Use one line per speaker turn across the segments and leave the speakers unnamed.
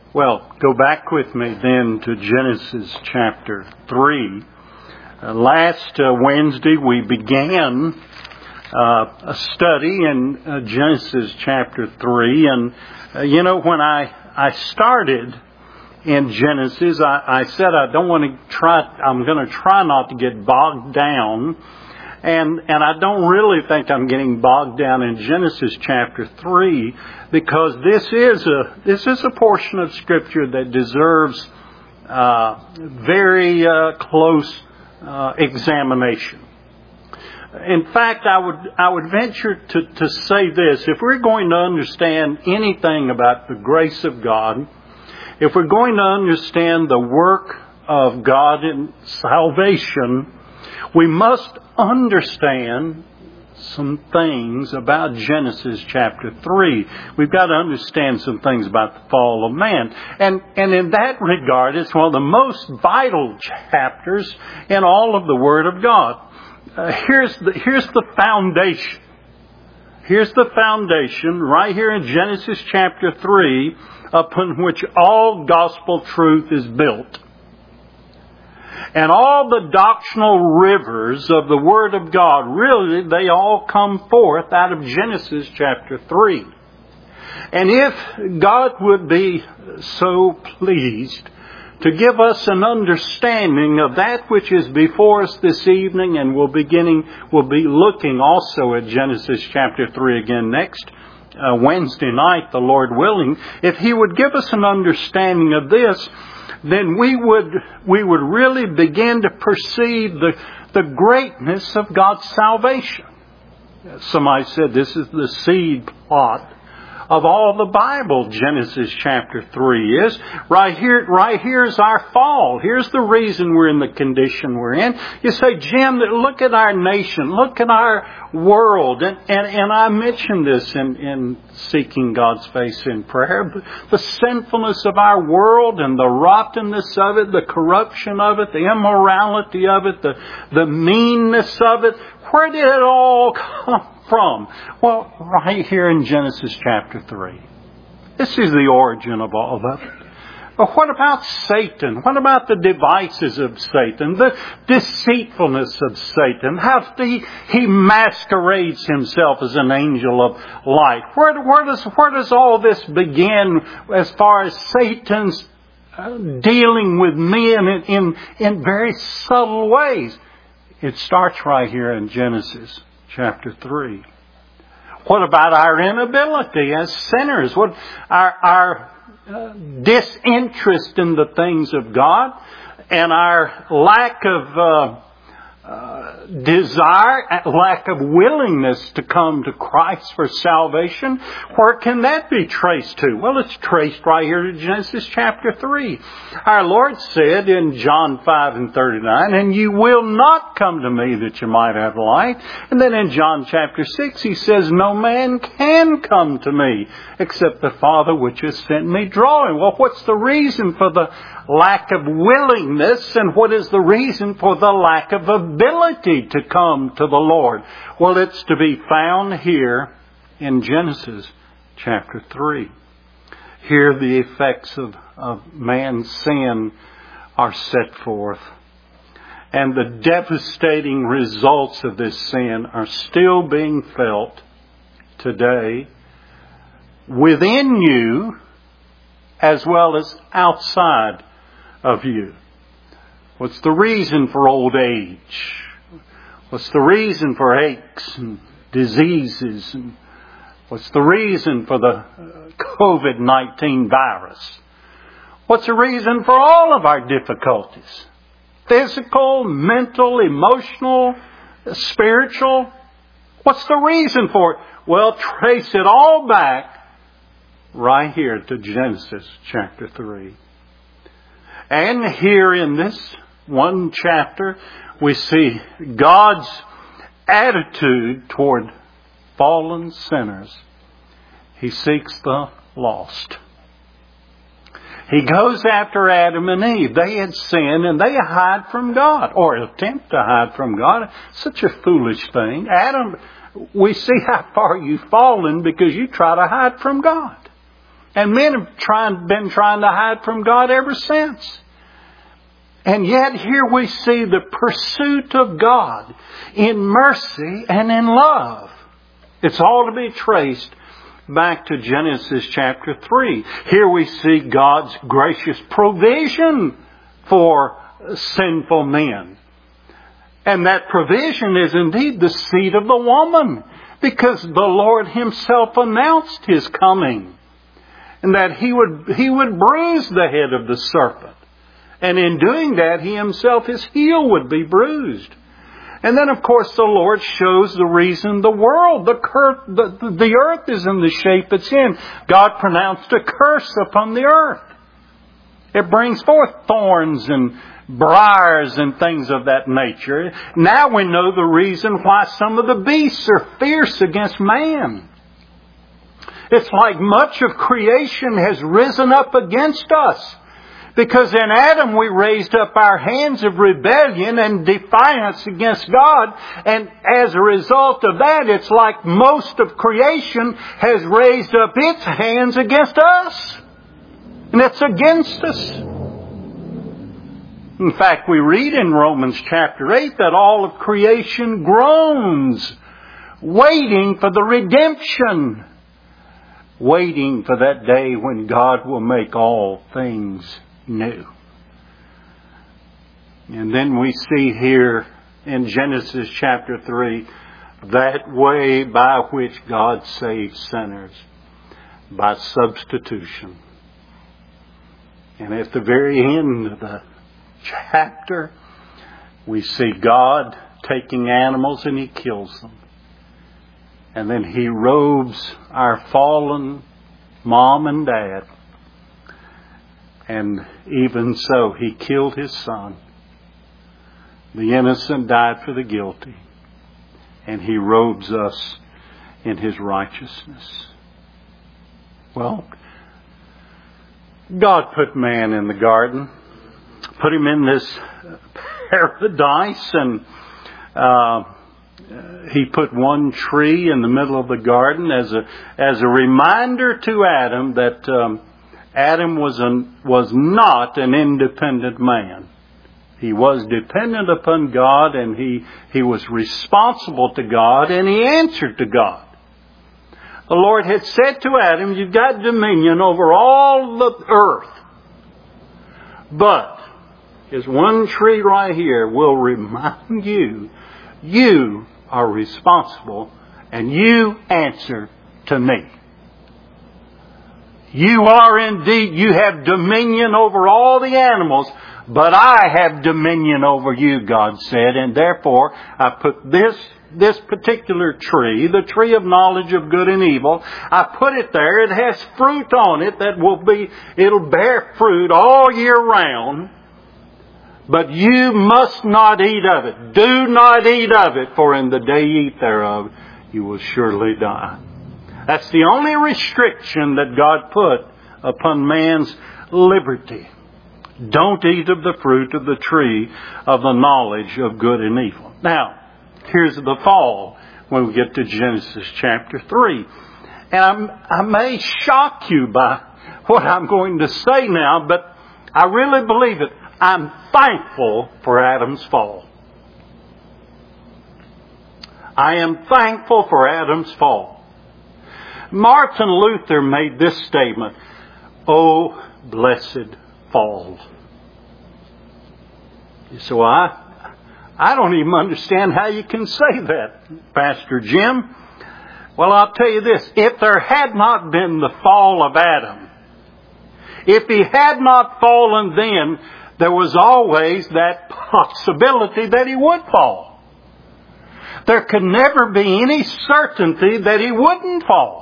Well, go back with me then to Genesis chapter 3. Last Wednesday we began a study in Genesis chapter 3. And, when I started in Genesis, I said I'm going to try not to get bogged down. And I don't really think I'm getting bogged down in Genesis chapter 3 because this is a portion of Scripture that deserves very close examination. In fact, I would venture to say this: if we're going to understand anything about the grace of God, if we're going to understand the work of God in salvation, we must understand some things about Genesis chapter 3. We've got to understand some things about the fall of man. And in that regard, it's one of the most vital chapters in all of the Word of God. Here's the foundation. Here's the foundation right here in Genesis chapter 3 upon which all gospel truth is built. And all the doctrinal rivers of the Word of God, really, they all come forth out of Genesis chapter 3. And if God would be so pleased to give us an understanding of that which is before us this evening, and we'll be looking also at Genesis chapter 3 again next Wednesday night, the Lord willing, if He would give us an understanding of this, then we would really begin to perceive the greatness of God's salvation. Somebody said this is the seed plot of all the Bible. Genesis chapter 3 is. Right here is our fall. Here's the reason we're in the condition we're in. You say, Jim, look at our nation. Look at our world. And I mentioned this in seeking God's face in prayer. The sinfulness of our world and the rottenness of it, the corruption of it, the immorality of it, the meanness of it. Where did it all come from? Well, right here in Genesis chapter 3. This is the origin of all of it. But what about Satan? What about the devices of Satan? The deceitfulness of Satan? How he masquerades himself as an angel of light? Where does all this begin as far as Satan's dealing with men in very subtle ways? It starts right here in Genesis chapter 3. What about our inability as sinners? What our disinterest in the things of God and our lack of desire, lack of willingness to come to Christ for salvation? Where can that be traced to? Well, it's traced right here in Genesis chapter 3. Our Lord said in John 5:39, and you will not come to me that you might have life. And then in John chapter 6, He says, no man can come to me except the Father which has sent me draw him. Well, what's the reason for the lack of willingness, and what is the reason for the lack of ability to come to the Lord? Well, it's to be found here in Genesis chapter 3. Here the effects of man's sin are set forth. And the devastating results of this sin are still being felt today within you as well as outside of you. What's the reason for old age? What's the reason for aches and diseases? And what's the reason for the COVID-19 virus? What's the reason for all of our difficulties? Physical, mental, emotional, spiritual. What's the reason for it? Well, trace it all back right here to Genesis chapter 3. And here in this one chapter, we see God's attitude toward fallen sinners. He seeks the lost. He goes after Adam and Eve. They had sinned and they hide from God, or attempt to hide from God. Such a foolish thing. Adam, we see how far you've fallen because you try to hide from God. And men have been trying to hide from God ever since. And yet here we see the pursuit of God in mercy and in love. It's all to be traced back to Genesis chapter 3. Here we see God's gracious provision for sinful men. And that provision is indeed the seed of the woman, because the Lord Himself announced His coming, and that He would bruise the head of the serpent. And in doing that, He Himself, His heel would be bruised. And then, of course, the Lord shows the reason the world, the earth is in the shape it's in. God pronounced a curse upon the earth. It brings forth thorns and briars and things of that nature. Now we know the reason why some of the beasts are fierce against man. It's like much of creation has risen up against us. Because in Adam we raised up our hands of rebellion and defiance against God. And as a result of that, it's like most of creation has raised up its hands against us. And it's against us. In fact, we read in Romans chapter 8 that all of creation groans, waiting for the redemption. Waiting for that day when God will make all things new. And then we see here in Genesis chapter 3 that way by which God saves sinners, by substitution. And at the very end of the chapter, we see God taking animals and He kills them. And then He robes our fallen mom and dad. And even so, He killed His Son. The innocent died for the guilty. And He robes us in His righteousness. Well, God put man in the garden. Put him in this paradise. And He put one tree in the middle of the garden as a reminder to Adam that Adam was not an independent man. He was dependent upon God, and he was responsible to God, and he answered to God. The Lord had said to Adam, you've got dominion over all the earth. But there's one tree right here will remind you, you are responsible and you answer to me. You are indeed, you have dominion over all the animals, but I have dominion over you, God said, and therefore I put this particular tree, the tree of knowledge of good and evil, I put it there. It has fruit on it it'll bear fruit all year round, but you must not eat of it. Do not eat of it, for in the day you eat thereof, you will surely die. That's the only restriction that God put upon man's liberty. Don't eat of the fruit of the tree of the knowledge of good and evil. Now, here's the fall when we get to Genesis chapter 3. And I may shock you by what I'm going to say now, but I really believe it. I'm thankful for Adam's fall. I am thankful for Adam's fall. Martin Luther made this statement, "Oh, blessed fall." So I don't even understand how you can say that, Pastor Jim. Well, I'll tell you this. If there had not been the fall of Adam, if he had not fallen then, there was always that possibility that he would fall. There could never be any certainty that he wouldn't fall.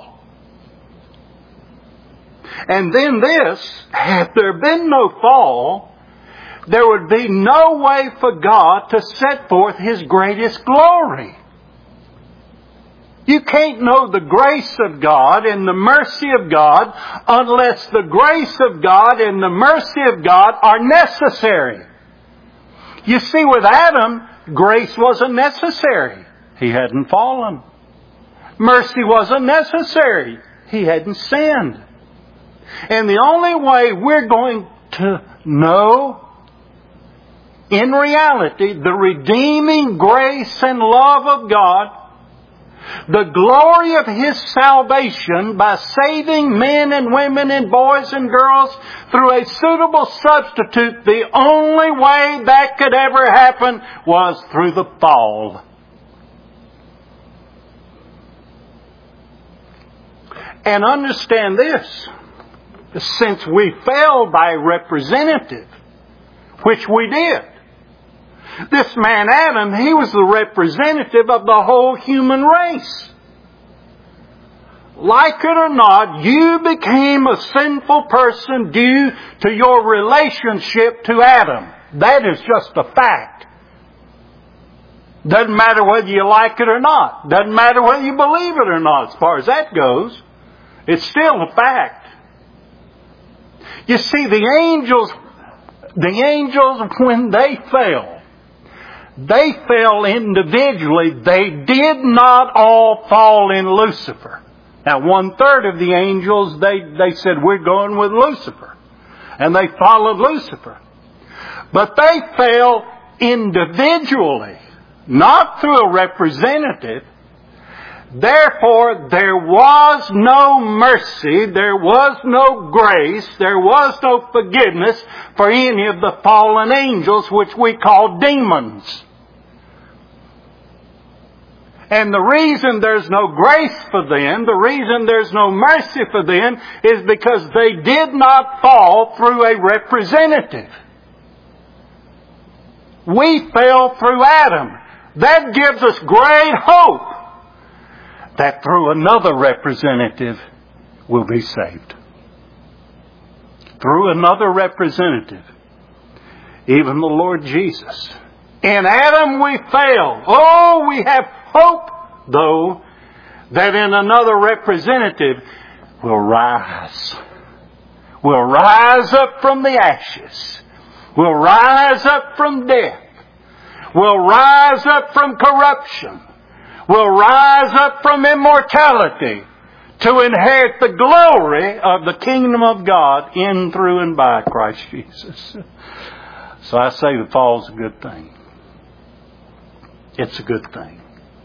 And then this, had there been no fall, there would be no way for God to set forth His greatest glory. You can't know the grace of God and the mercy of God unless the grace of God and the mercy of God are necessary. You see, with Adam, grace wasn't necessary. He hadn't fallen. Mercy wasn't necessary. He hadn't sinned. And the only way we're going to know in reality the redeeming grace and love of God, the glory of His salvation by saving men and women and boys and girls through a suitable substitute, the only way that could ever happen was through the fall. And understand this, since we fell by representative, which we did, this man Adam, he was the representative of the whole human race. Like it or not, you became a sinful person due to your relationship to Adam. That is just a fact. Doesn't matter whether you like it or not. Doesn't matter whether you believe it or not, as far as that goes. It's still a fact. You see, the angels, when they fell individually. They did not all fall in Lucifer. Now, 1/3 of the angels, they said, we're going with Lucifer. And they followed Lucifer. But they fell individually, not through a representative. Therefore, there was no mercy, there was no grace, there was no forgiveness for any of the fallen angels, which we call demons. And the reason there's no grace for them, the reason there's no mercy for them, is because they did not fall through a representative. We fell through Adam. That gives us great hope that through another representative we'll be saved. Through another representative. Even the Lord Jesus. In Adam we failed. Oh, we have hope, though, that in another representative we'll rise. We'll rise up from the ashes. We'll rise up from death. We'll rise up from corruption. We'll rise up from immortality to inherit the glory of the kingdom of God in, through, and by Christ Jesus. So I say the fall's a good thing. It's a good thing.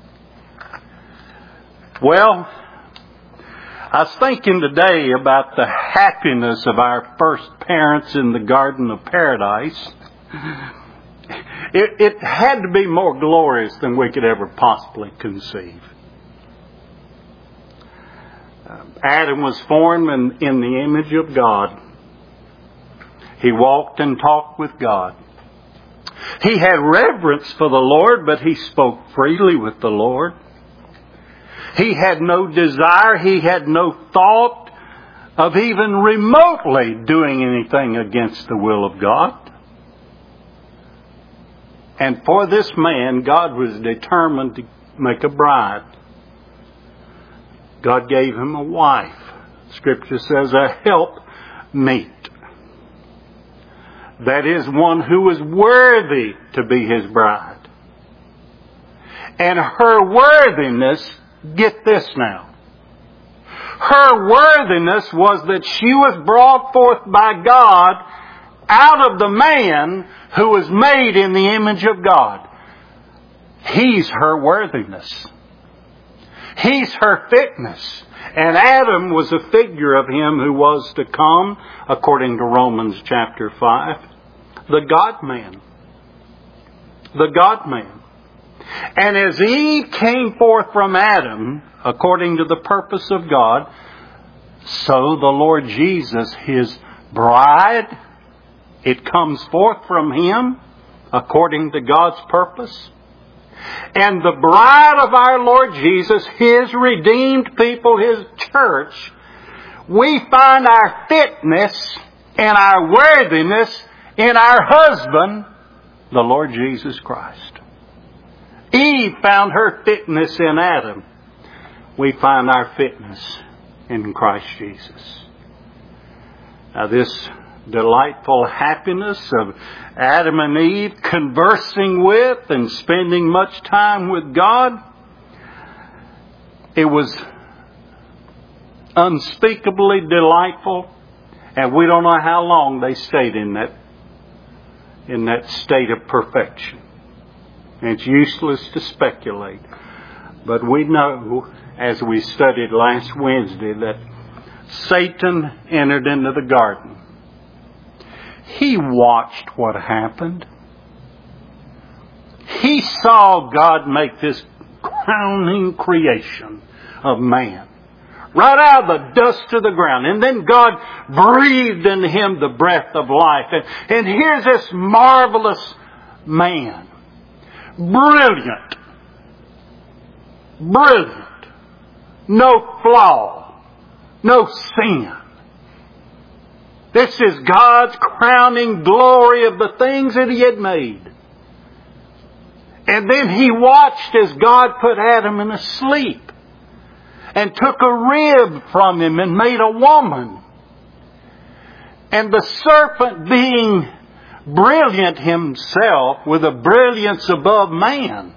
Well, I was thinking today about the happiness of our first parents in the Garden of Paradise. It had to be more glorious than we could ever possibly conceive. Adam was formed in the image of God. He walked and talked with God. He had reverence for the Lord, but he spoke freely with the Lord. He had no desire, he had no thought of even remotely doing anything against the will of God. And for this man, God was determined to make a bride. God gave him a wife. Scripture says a helpmeet. That is, one who was worthy to be his bride. And her worthiness, get this now. Her worthiness was that she was brought forth by God out of the man who was made in the image of God. He's her worthiness. He's her fitness. And Adam was a figure of him who was to come, according to Romans chapter 5. The God-man. The God-man. And as Eve came forth from Adam, according to the purpose of God, so the Lord Jesus, His bride, it comes forth from Him, according to God's purpose. And the bride of our Lord Jesus, His redeemed people, His church, we find our fitness and our worthiness in our husband, the Lord Jesus Christ. Eve found her fitness in Adam. We find our fitness in Christ Jesus. Now this delightful happiness of Adam and Eve conversing with and spending much time with God, it was unspeakably delightful And we don't know how long they stayed in that state of perfection. And it's useless to speculate. But we know, as we studied last Wednesday, that Satan entered into the garden. He watched what happened. He saw God make this crowning creation of man, right out of the dust of the ground. And then God breathed into him the breath of life. And here's this marvelous man. Brilliant. No flaw. No sin. This is God's crowning glory of the things that He had made. And then He watched as God put Adam in a sleep and took a rib from him and made a woman. And the serpent, being brilliant himself with a brilliance above man,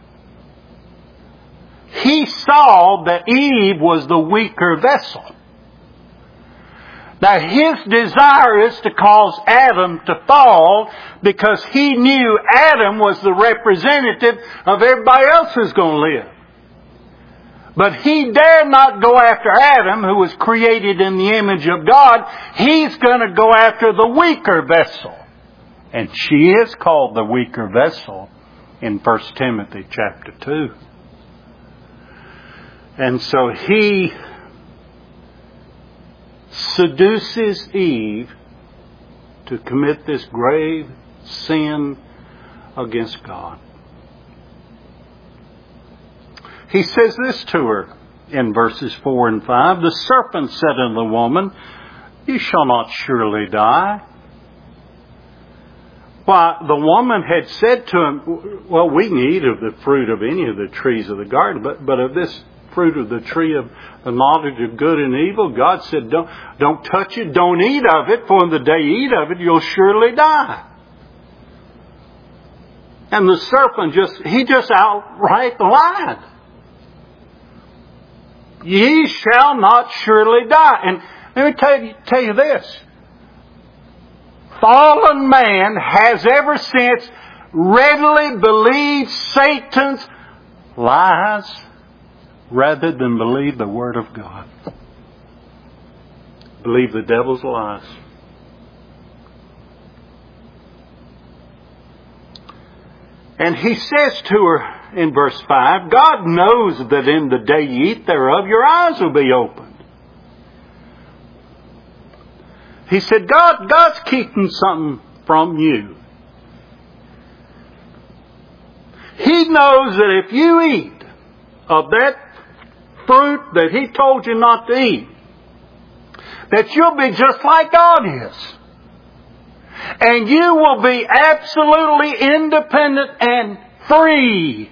he saw that Eve was the weaker vessel. Now his desire is to cause Adam to fall because he knew Adam was the representative of everybody else who's going to live. But he dared not go after Adam, who was created in the image of God. He's going to go after the weaker vessel. And she is called the weaker vessel in 1 Timothy chapter 2. And so he seduces Eve to commit this grave sin against God. He says this to her in verses 4 and 5. The serpent said unto the woman, You shall not surely die. Why, the woman had said to him, Well, we can eat of the fruit of any of the trees of the garden, but of this fruit of the tree of the knowledge of good and evil, God said, don't touch it, don't eat of it, for in the day you eat of it, you'll surely die. And the serpent just outright lied. Ye shall not surely die. And let me tell you this. Fallen man has ever since readily believed Satan's lies rather than believe the Word of God. Believe the devil's lies. And he says to her in verse 5, God knows that in the day you eat thereof, your eyes will be opened. He said, God's keeping something from you. He knows that if you eat of that fruit that He told you not to eat, that you'll be just like God is. And you will be absolutely independent and free.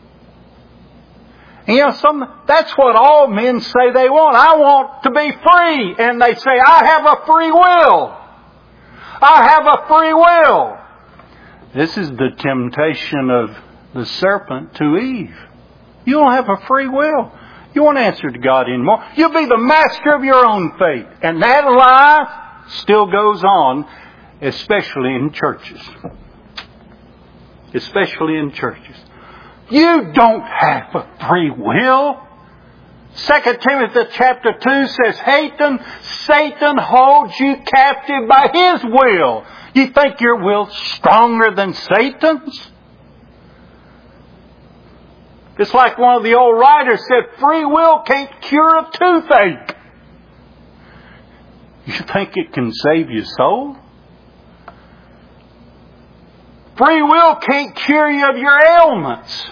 And that's what all men say they want. I want to be free. And they say, I have a free will. I have a free will. This is the temptation of the serpent to Eve. You don't have a free will. You won't answer to God anymore. You'll be the master of your own fate. And that lie still goes on, especially in churches. Especially in churches. You don't have a free will. 2 Timothy chapter 2 says, Satan holds you captive by his will. You think your will's stronger than Satan's? It's like one of the old writers said, free will can't cure a toothache. You think it can save your soul? Free will can't cure you of your ailments.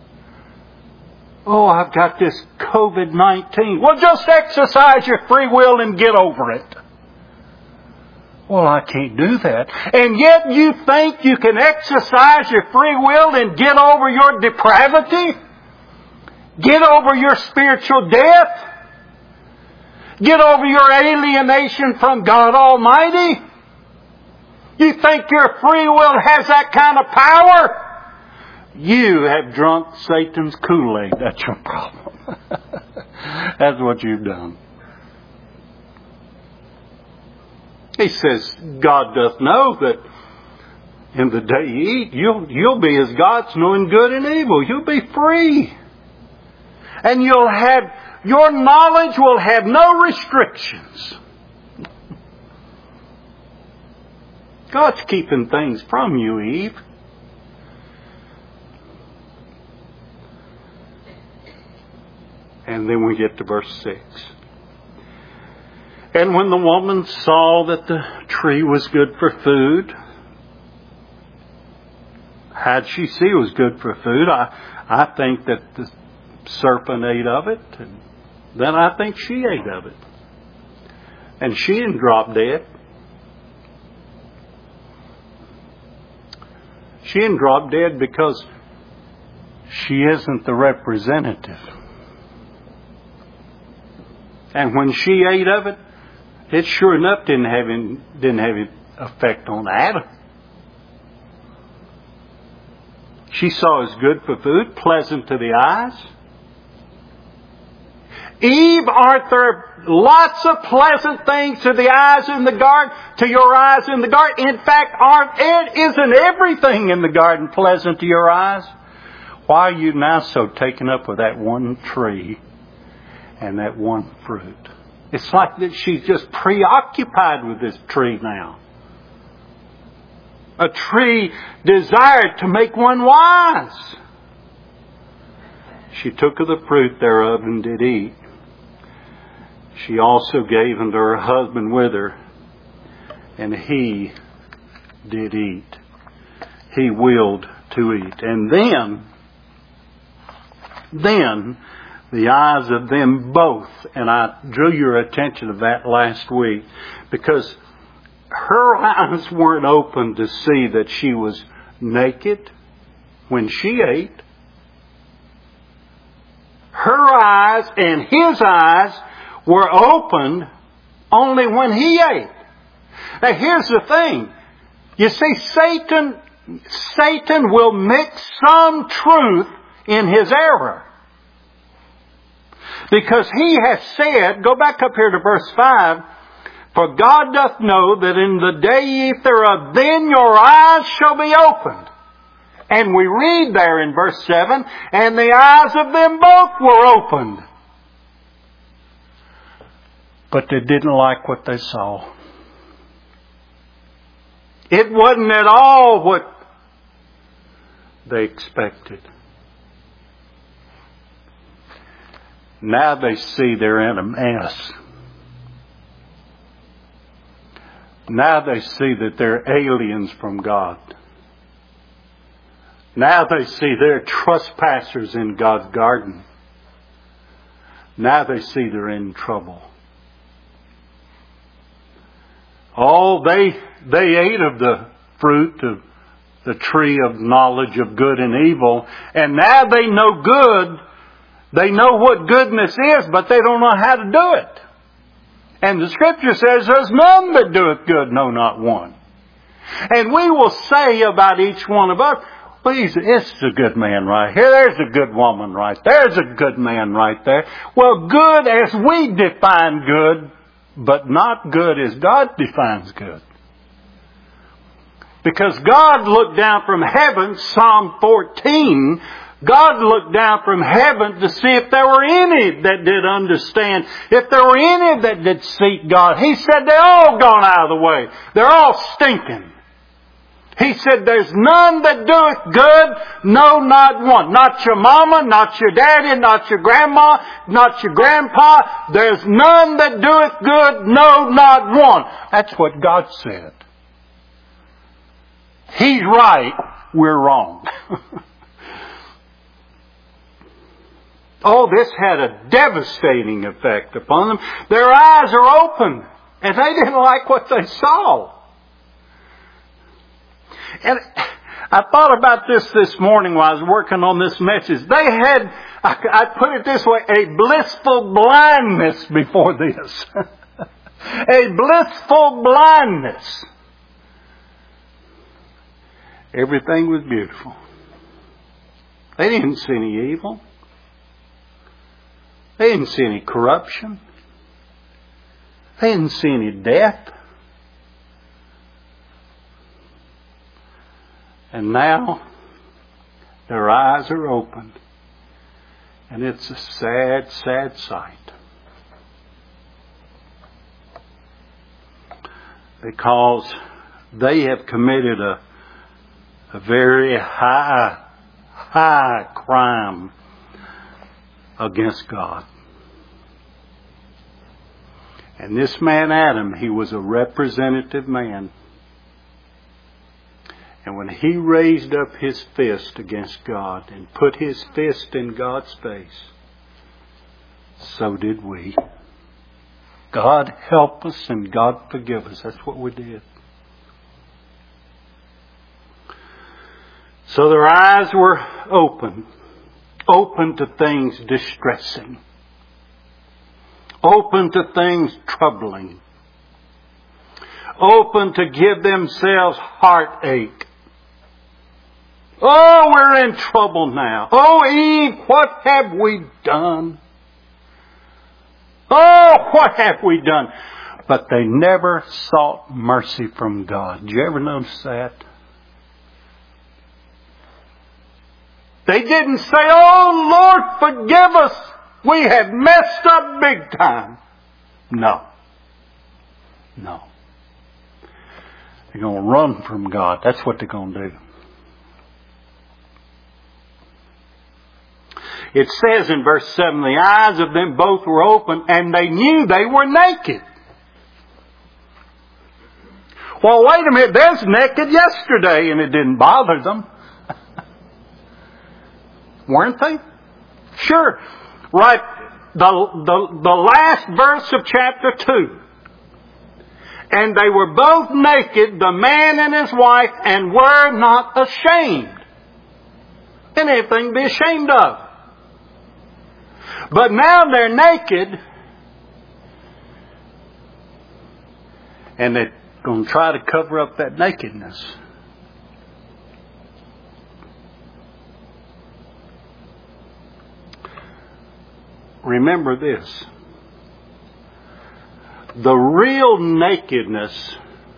Oh, I've got this COVID-19. Well, just exercise your free will and get over it. Well, I can't do that. And yet you think you can exercise your free will and get over your depravity? Get over your spiritual death? Get over your alienation from God Almighty? You think your free will has that kind of power? You have drunk Satan's Kool-Aid. That's your problem. That's what you've done. He says, God doth know that in the day you eat, you'll be as gods, knowing good and evil. You'll be free. And your knowledge will have no restrictions. God's keeping things from you, Eve. And then we get to verse 6. And when the woman saw that the tree was good for food, how'd she see it was good for food? I think that the serpent ate of it, and then I think she ate of it. And she didn't drop dead. She didn't drop dead because she isn't the representative. And when she ate of it, it sure enough didn't have any effect on Adam. She saw it as good for food, pleasant to the eyes. Eve, aren't there lots of pleasant things to the eyes in the garden, to your eyes in the garden? In fact, isn't everything in the garden pleasant to your eyes? Why are you now so taken up with that one tree and that one fruit? It's like that she's just preoccupied with this tree now. A tree desired to make one wise. She took of the fruit thereof and did eat. She also gave unto her husband with her, and he did eat. He willed to eat. And then the eyes of them both, and I drew your attention to that last week, because her eyes weren't open to see that she was naked when she ate. Her eyes and his eyes were opened only when he ate. Now here's the thing. You see, Satan will mix some truth in his error. Because he has said, go back up here to verse 5, for God doth know that in the day ye eat thereof, then your eyes shall be opened. And we read there in verse 7, and the eyes of them both were opened. But they didn't like what they saw. It wasn't at all what they expected. Now they see they're in a mess. Now they see that they're aliens from God. Now they see they're trespassers in God's garden. Now they see they're in trouble. Oh, they ate of the fruit of the tree of knowledge of good and evil, and now they know good. They know what goodness is, but they don't know how to do it. And the Scripture says, there's none that doeth good, no, not one. And we will say about each one of us, well, it's a good man right here. There's a good woman right there. There's a good man right there. Well, good as we define good, but not good as God defines good. Because God looked down from heaven, Psalm 14, God looked down from heaven to see if there were any that did understand, if there were any that did seek God. He said, they're all gone out of the way. They're all stinking. He said, there's none that doeth good, no, not one. Not your mama, not your daddy, not your grandma, not your grandpa. There's none that doeth good, no, not one. That's what God said. He's right, we're wrong. Oh, this had a devastating effect upon them. Their eyes are open, and they didn't like what they saw. And I thought about this morning while I was working on this message. They had, I put it this way, a blissful blindness before this. A blissful blindness. Everything was beautiful. They didn't see any evil. They didn't see any corruption. They didn't see any death. And now their eyes are open. And it's a sad, sad sight. Because they have committed a very high crime against God. And this man Adam, he was a representative man. And when he raised up his fist against God and put his fist in God's face, so did we. God help us and God forgive us. That's what we did. So their eyes were open to things distressing, open to things troubling, open to give themselves heartache. Oh, we're in trouble now. Oh, Eve, what have we done? Oh, what have we done? But they never sought mercy from God. Did you ever notice that? They didn't say, oh, Lord, forgive us. We have messed up big time. No. They're going to run from God. That's what they're going to do. It says in verse 7, the eyes of them both were open and they knew they were naked. Well, wait a minute, there's naked yesterday and it didn't bother them. Weren't they? Sure. Right, the last verse of chapter 2. And they were both naked, the man and his wife, and were not ashamed. Anything to be ashamed of. But now they're naked, and they're going to try to cover up that nakedness. Remember this. The real nakedness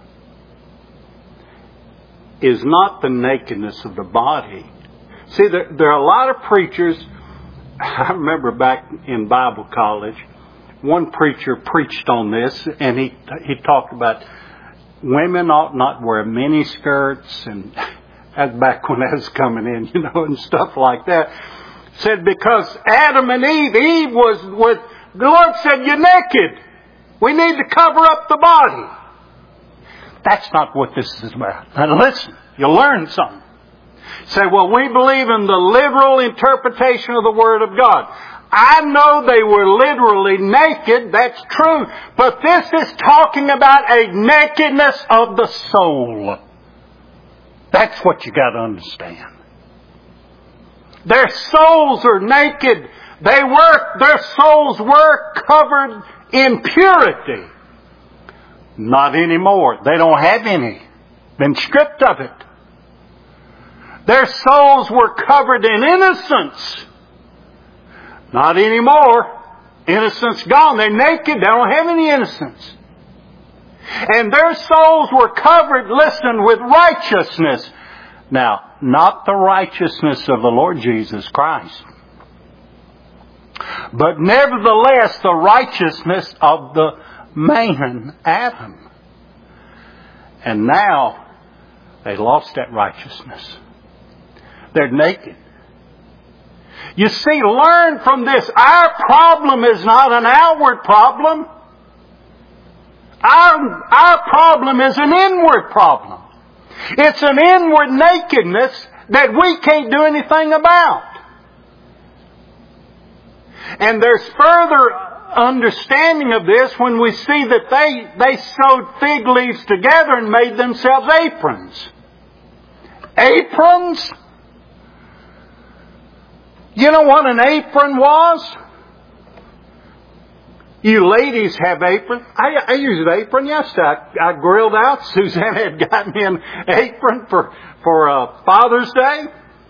is not the nakedness of the body. See, there are a lot of preachers. I remember back in Bible college, one preacher preached on this, and he talked about women ought not wear mini skirts, and that's back when that was coming in, and stuff like that. Said because Adam and Eve was with, the Lord said, you're naked. We need to cover up the body. That's not what this is about. Now listen, you'll learn something. Say, well, we believe in the literal interpretation of the Word of God. I know they were literally naked, that's true. But this is talking about a nakedness of the soul. That's what you got to understand. Their souls are naked. Their souls were covered in purity. Not anymore. They don't have any. Been stripped of it. Their souls were covered in innocence. Not anymore. Innocence gone. They're naked. They don't have any innocence. And their souls were covered, listen, with righteousness. Now, not the righteousness of the Lord Jesus Christ, but nevertheless the righteousness of the man, Adam. And now they lost that righteousness. They're naked. You see, learn from this. Our problem is not an outward problem. Our problem is an inward problem. It's an inward nakedness that we can't do anything about. And there's further understanding of this when we see that they sewed fig leaves together and made themselves aprons. Aprons? You know what an apron was? You ladies have aprons. I used an apron yesterday. I grilled out. Suzanne had gotten me an apron for Father's Day.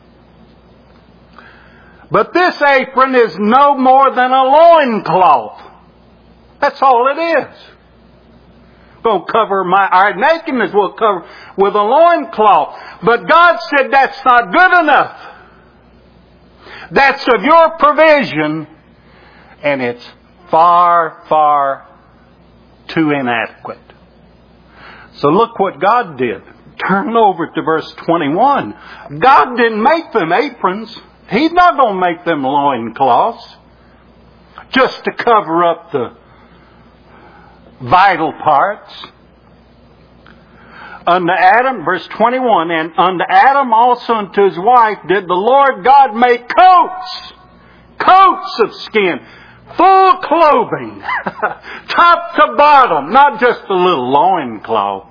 But this apron is no more than a loincloth. That's all it is. going to cover our nakedness. We'll cover with a loincloth. But God said that's not good enough. That's of your provision, and it's far, far too inadequate. So look what God did. Turn over to verse 21. God didn't make them aprons. He's not going to make them loincloths just to cover up the vital parts. Unto Adam, verse 21, and unto Adam also and to his wife did the Lord God make coats of skin, full clothing, top to bottom, not just a little loincloth.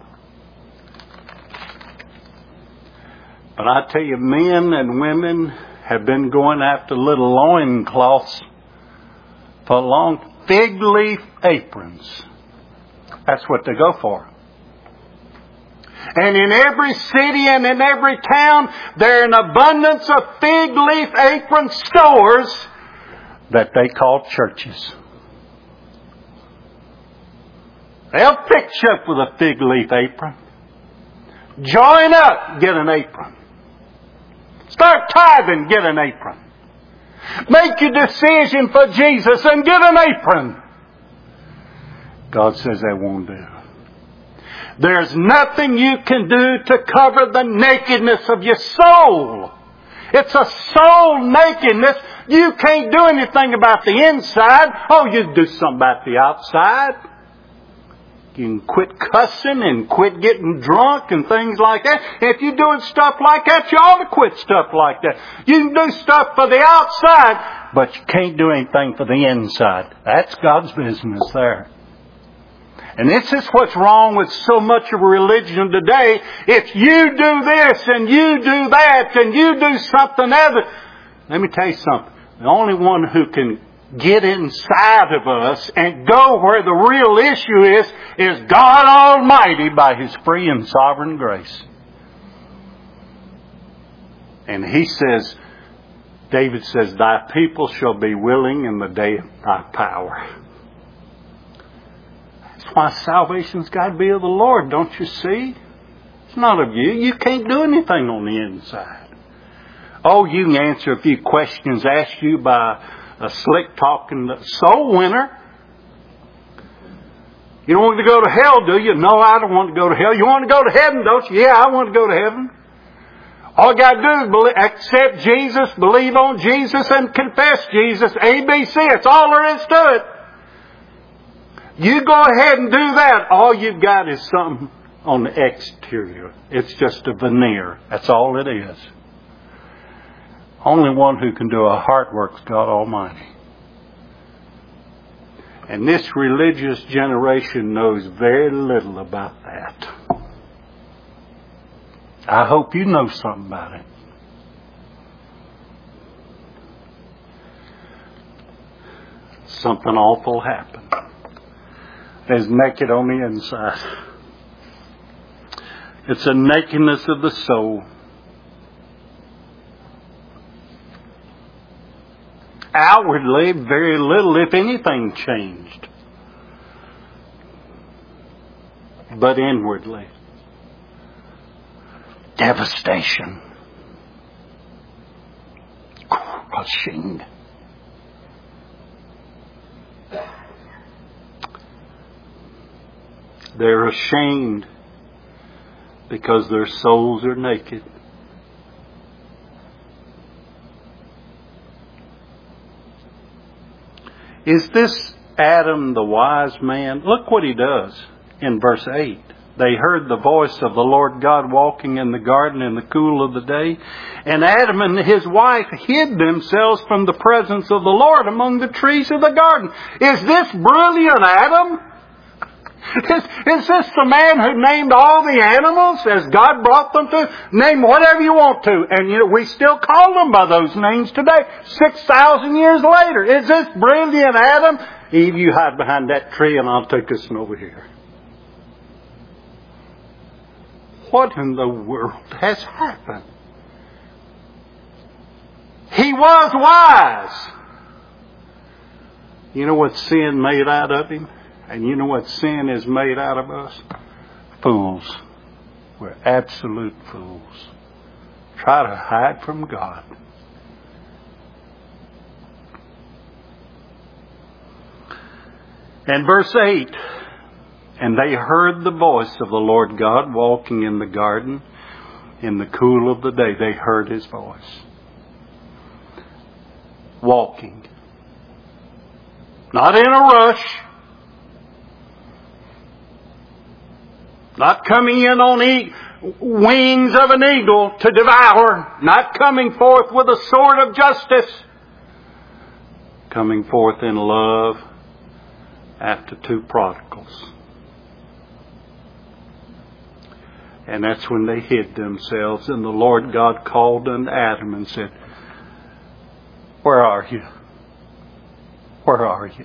But I tell you, men and women have been going after little loincloths for long. Fig leaf aprons. That's what they go for. And in every city and in every town, there are an abundance of fig leaf apron stores that they call churches. They'll fix you up with a fig leaf apron. Join up, get an apron. Start tithing, get an apron. Make your decision for Jesus and get an apron. God says that won't do. There's nothing you can do to cover the nakedness of your soul. It's a soul nakedness. You can't do anything about the inside. Oh, you can do something about the outside. You can quit cussing and quit getting drunk and things like that. If you're doing stuff like that, you ought to quit stuff like that. You can do stuff for the outside, but you can't do anything for the inside. That's God's business there. And this is what's wrong with so much of religion today. If you do this and you do that and you do something other, let me tell you something. The only one who can get inside of us and go where the real issue is God Almighty by His free and sovereign grace. And He says, David says, thy people shall be willing in the day of thy power. That's why salvation's got to be of the Lord, don't you see? It's not of you. You can't do anything on the inside. Oh, you can answer a few questions asked you by a slick-talking soul winner. You don't want to go to hell, do you? No, I don't want to go to hell. You want to go to heaven, don't you? Yeah, I want to go to heaven. All you got to do is accept Jesus, believe on Jesus, and confess Jesus. ABC. That's all there is to it. You go ahead and do that. All you've got is something on the exterior. It's just a veneer. That's all it is. Only one who can do a heart work is God Almighty. And this religious generation knows very little about that. I hope you know something about it. Something awful happened. Is naked on the inside. It's a nakedness of the soul. Outwardly, very little, if anything, changed. But inwardly, devastation. Crushing. They're ashamed because their souls are naked. Is this Adam the wise man? Look what he does in verse 8. They heard the voice of the Lord God walking in the garden in the cool of the day. And Adam and his wife hid themselves from the presence of the Lord among the trees of the garden. Is this brilliant Adam? Is this the man who named all the animals as God brought them to? Name whatever you want to. And we still call them by those names today, 6,000 years later. Is this brilliant Adam? Eve, you hide behind that tree and I'll take this one over here. What in the world has happened? He was wise. You know what sin made out of him? And you know what sin has made out of us? Fools. We're absolute fools. Try to hide from God. And verse 8, and they heard the voice of the Lord God walking in the garden in the cool of the day. They heard His voice. Walking. Not in a rush. Not coming in on wings of an eagle to devour. Not coming forth with a sword of justice. Coming forth in love after two prodigals. And that's when they hid themselves. And the Lord God called unto Adam and said, "Where are you? Where are you?"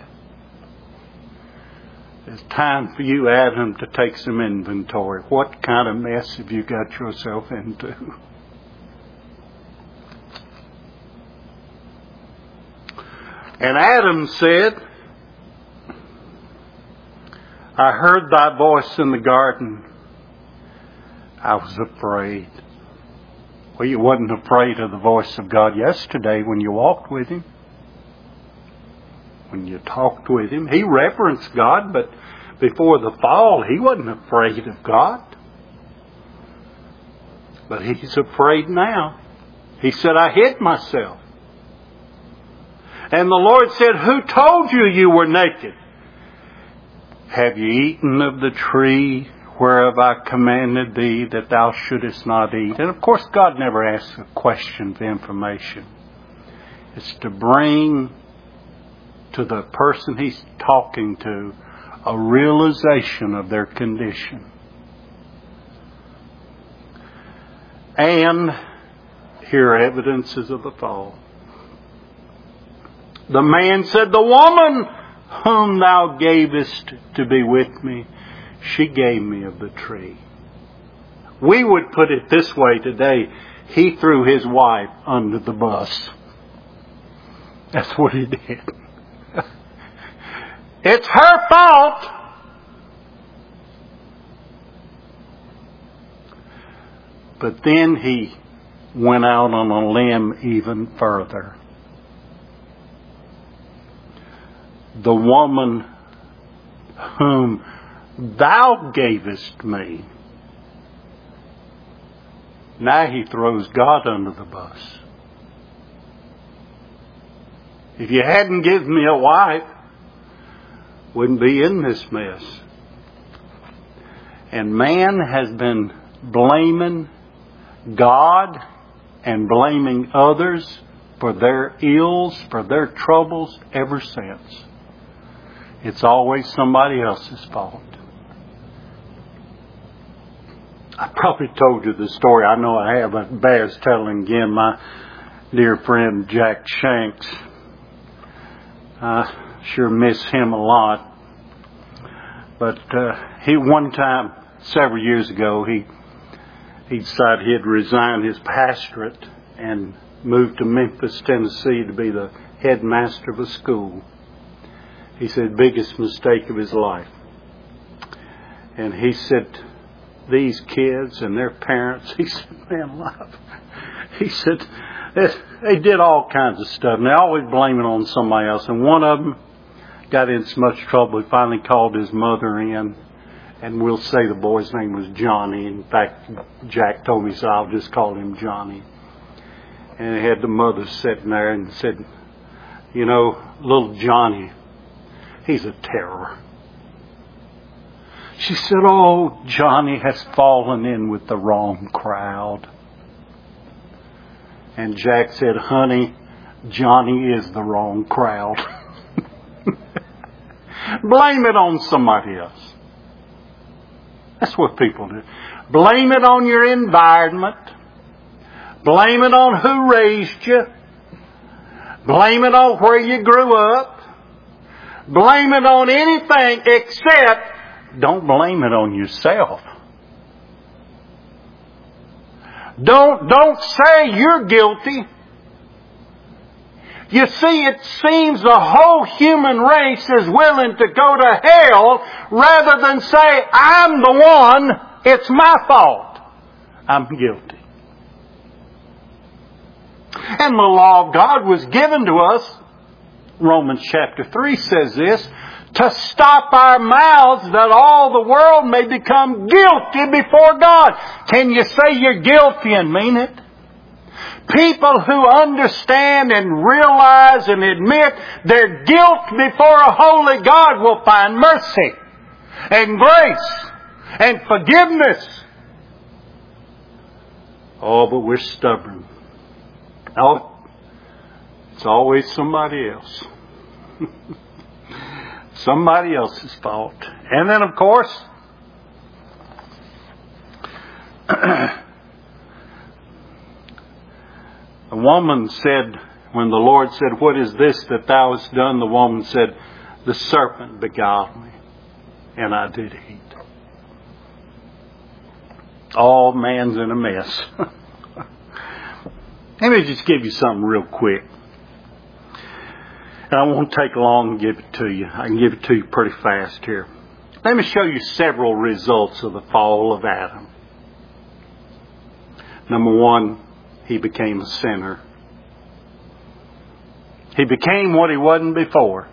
It's time for you, Adam, to take some inventory. What kind of mess have you got yourself into? And Adam said, "I heard thy voice in the garden. I was afraid." Well, you wasn't afraid of the voice of God yesterday when you walked with Him. When you talked with Him. He reverenced God, but before the fall, he wasn't afraid of God. But he's afraid now. He said, "I hid myself." And the Lord said, "Who told you you were naked? Have you eaten of the tree whereof I commanded thee that thou shouldest not eat?" And of course, God never asks a question for information. It's to bring to the person He's talking to a realization of their condition. And here are evidences of the fall. The man said, "The woman whom thou gavest to be with me, she gave me of the tree." We would put it this way today: he threw his wife under the bus. That's what he did. It's her fault. But then he went out on a limb even further. The woman whom thou gavest me. Now he throws God under the bus. If you hadn't given me a wife, wouldn't be in this mess. And man has been blaming God and blaming others for their ills, for their troubles ever since. It's always somebody else's fault. I probably told you the story. I know I have, but bears telling again. My dear friend Jack Shanks. I sure miss him a lot. But he one time, several years ago, he decided he'd resign his pastorate and move to Memphis, Tennessee to be the headmaster of a school. He said, biggest mistake of his life. And he said, these kids and their parents, he said, man alive. He said, they did all kinds of stuff. And they always blame it on somebody else. And one of them got in so much trouble, he finally called his mother in. And we'll say the boy's name was Johnny. In fact, Jack told me, so I'll just call him Johnny. And he had the mother sitting there and said, you know, little Johnny, he's a terror. She said, oh, Johnny has fallen in with the wrong crowd. And Jack said, honey, Johnny is the wrong crowd. Blame it on somebody else. That's what people do. Blame it on your environment. Blame it on who raised you. Blame it on where you grew up. Blame it on anything except don't blame it on yourself. Don't say you're guilty. You see, it seems the whole human race is willing to go to hell rather than say, I'm the one, it's my fault. I'm guilty. And the law of God was given to us, Romans chapter 3 says this, to stop our mouths that all the world may become guilty before God. Can you say you're guilty and mean it? People who understand and realize and admit their guilt before a holy God will find mercy and grace and forgiveness. Oh, but we're stubborn. Oh, it's always somebody else. Somebody else's fault. And then, of course, the woman said, when the Lord said, what is this that thou hast done? The woman said, the serpent beguiled me, and I did eat. All man's in a mess. Let me just give you something real quick. And I won't take long to give it to you. I can give it to you pretty fast here. Let me show you several results of the fall of Adam. Number one, he became a sinner. He became what he wasn't before.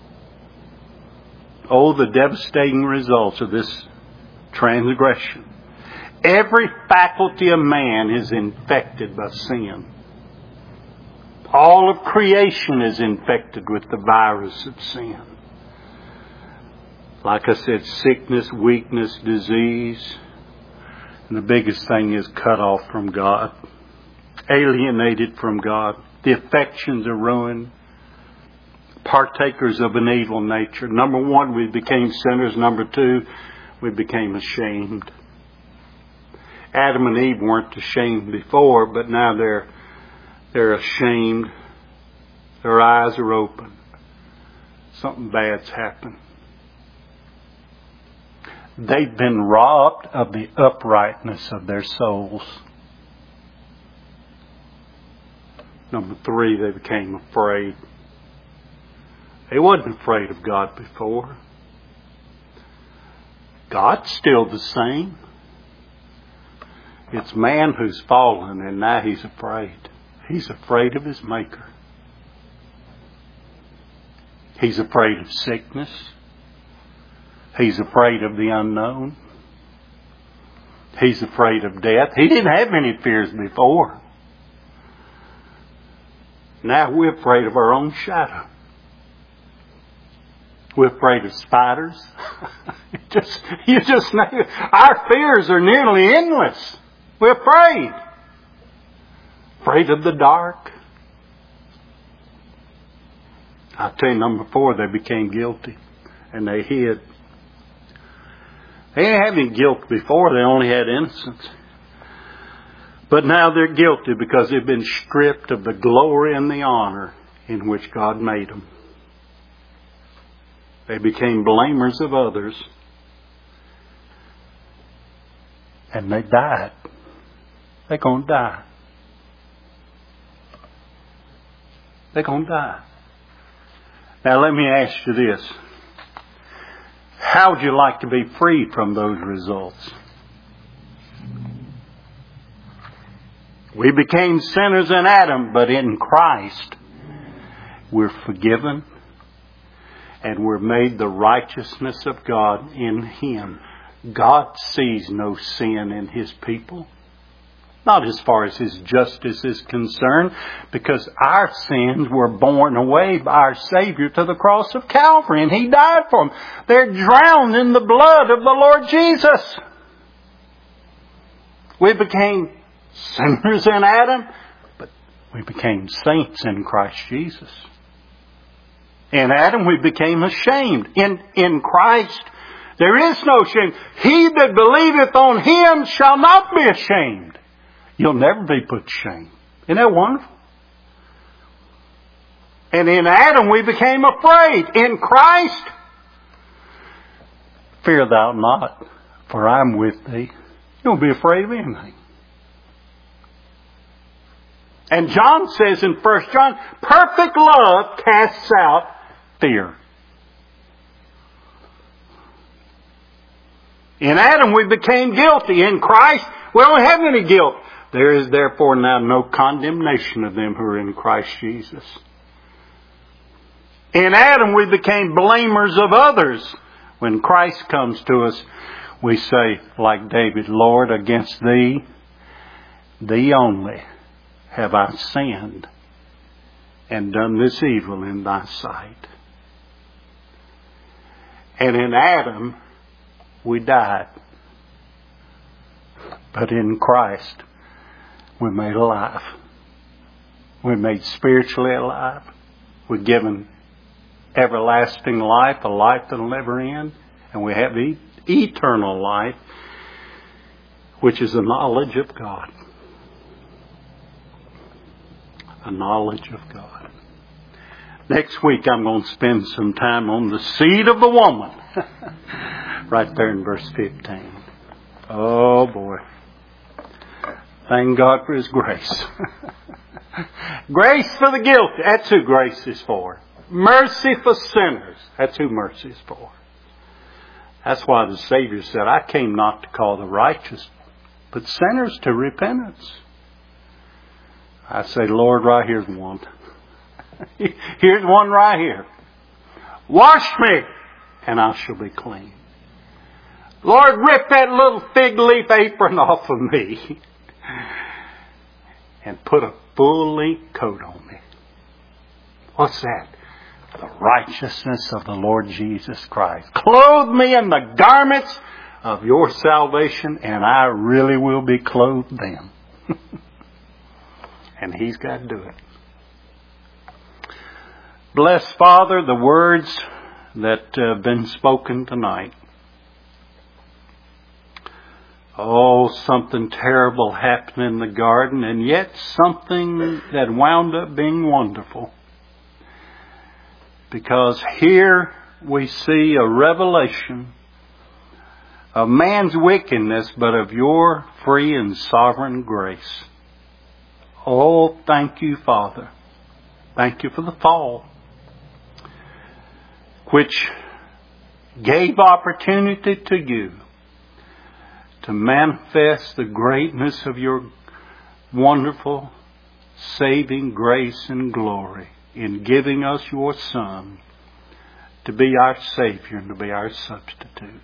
Oh, the devastating results of this transgression. Every faculty of man is infected by sin. All of creation is infected with the virus of sin. Like I said, sickness, weakness, disease. And the biggest thing is cut off from God. Alienated from God. The affections are ruined. Partakers of an evil nature. Number one, we became sinners. Number two, we became ashamed. Adam and Eve weren't ashamed before, but now they're ashamed. Their eyes are open. Something bad's happened. They've been robbed of the uprightness of their souls. Number three, they became afraid. They wasn't afraid of God before. God's still the same. It's man who's fallen, and now he's afraid. He's afraid of his Maker. He's afraid of sickness. He's afraid of the unknown. He's afraid of death. He didn't have any fears before. Now we're afraid of our own shadow. We're afraid of spiders. You just know, our fears are nearly endless. We're afraid. Afraid of the dark. I'll tell you, number four, they became guilty. And they hid. They didn't have any guilt before. They only had innocence. But now they're guilty because they've been stripped of the glory and the honor in which God made them. They became blamers of others. And they died. They're going to die. They're going to die. Now let me ask you this. How would you like to be freed from those results? We became sinners in Adam, but in Christ we're forgiven and we're made the righteousness of God in Him. God sees no sin in His people. Not as far as His justice is concerned, because our sins were borne away by our Savior to the cross of Calvary, and He died for them. They're drowned in the blood of the Lord Jesus. We became sinners in Adam, but we became saints in Christ Jesus. In Adam we became ashamed. In Christ there is no shame. He that believeth on Him shall not be ashamed. You'll never be put to shame. Isn't that wonderful? And in Adam we became afraid. In Christ, fear thou not, for I'm with thee. You don't be afraid of anything. And John says in 1 John, perfect love casts out fear. In Adam we became guilty. In Christ we don't have any guilt. There is therefore now no condemnation of them who are in Christ Jesus. In Adam we became blamers of others. When Christ comes to us, we say, like David, Lord, against Thee, Thee only, have I sinned and done this evil in Thy sight. And in Adam we died. But in Christ we're made alive. We're made spiritually alive. We're given everlasting life, a life that'll never end. And we have eternal life, which is the knowledge of God. A knowledge of God. Next week I'm going to spend some time on the seed of the woman. Right there in verse 15. Oh boy. Thank God for His grace. Grace for the guilty. That's who grace is for. Mercy for sinners. That's who mercy is for. That's why the Savior said, I came not to call the righteous, but sinners to repentance. I say, Lord, right here's one. Here's one right here. Wash me, and I shall be clean. Lord, rip that little fig leaf apron off of me and put a full-length coat on me. What's that? The righteousness of the Lord Jesus Christ. Clothe me in the garments of your salvation, and I really will be clothed then. And He's got to do it. Bless, Father, the words that have been spoken tonight. Oh, something terrible happened in the garden, and yet something that wound up being wonderful. Because here we see a revelation of man's wickedness, but of your free and sovereign grace. Oh, thank you, Father. Thank you for the fall, which gave opportunity to you to manifest the greatness of your wonderful saving grace and glory in giving us your Son to be our Savior and to be our substitute.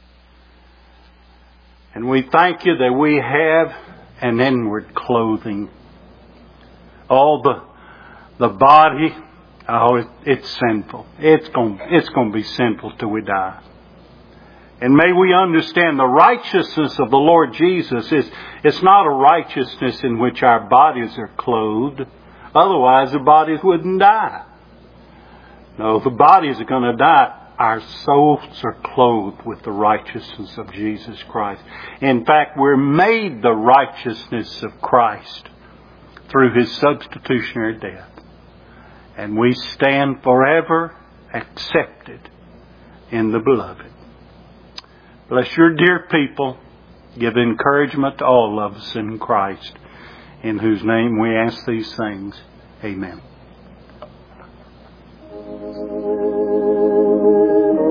And we thank you that we have an inward clothing. All the body, it's sinful. It's going to be sinful till we die. And may we understand the righteousness of the Lord Jesus it's not a righteousness in which our bodies are clothed. Otherwise the bodies wouldn't die. No, the bodies are going to die. Our souls are clothed with the righteousness of Jesus Christ. In fact, we're made the righteousness of Christ through His substitutionary death. And we stand forever accepted in the Beloved. Bless your dear people. Give encouragement to all of us in Christ, in whose name we ask these things. Amen.